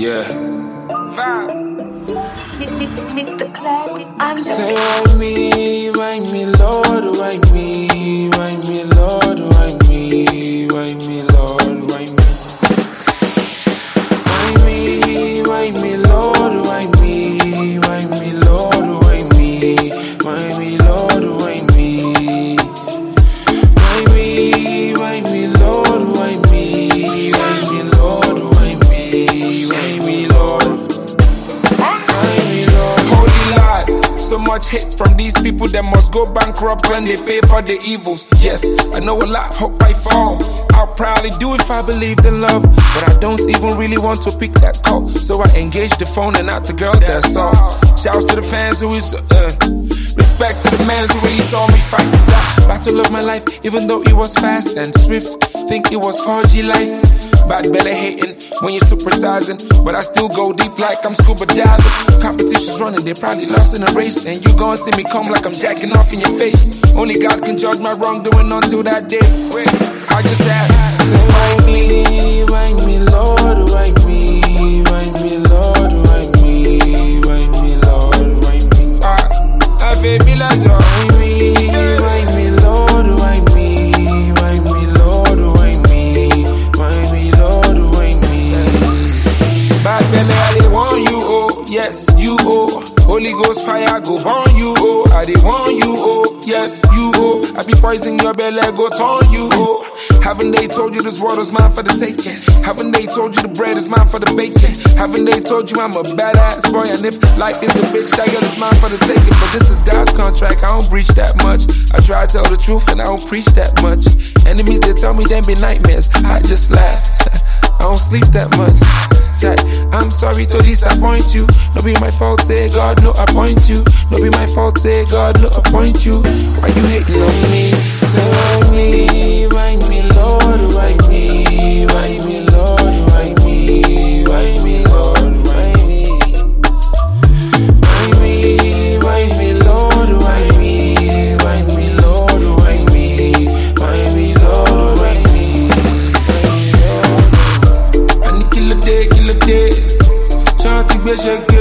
Yeah. Mr. Clarity on the Say why me, Lord, why me, Lord, why me, Lord, why me. Why me, Lord, why me, Lord, why me, Lord, why me. Why me, Lord, why me, Lord, why me, Lord. Holy Lord, so much hate from these people that must go bankrupt when they pay for the evils. Yes, I know a lot, hope I fall. I'll probably do if I believed in love, but I don't even really want to pick that call. So I engage the phone and not the girl, that's all. Shouts to the fans who is respect to the man who really saw me fight that battle of my life, even though it was fast and swift. Think it was 4G lights. Bad belly hating when you're supersizing, but I still go deep like I'm scuba diving. Competition's running, they probably lost in a race, and you gon' see me come like I'm jacking off in your face. Only God can judge my wrongdoing until that day. Wait, I just ask. So why me, Lord, why me, Lord, why me, Lord, why me. I feel me like joy. Why me, Lord, why me, Lord, why me, Lord, why me. Bad belly, I dey want you, oh, yes, you, oh. Holy Ghost fire go burn you, oh. I dey want you, oh, yes, you, oh. I be poisoning your belly, go turn you, oh. Haven't they told you this world is mine for the taking? Haven't they told you the bread is mine for the baking? Haven't they told you I'm a badass boy? And if life is a bitch, that girl is mine for the taking. But this is God's contract, I don't breach that much. I try to tell the truth and I don't preach that much. Enemies, they tell me they be nightmares, I just laugh. I don't sleep that much. I'm sorry to disappoint you. No be my fault, say God, no appoint you. No be my fault, say God, no appoint you. Why you hating on me? Say why me, Lord, why me, Lord, why me, Lord, why me. Why me, Lord, why me, Lord, why me, Lord, why me. I need kill a day. Shawty be shake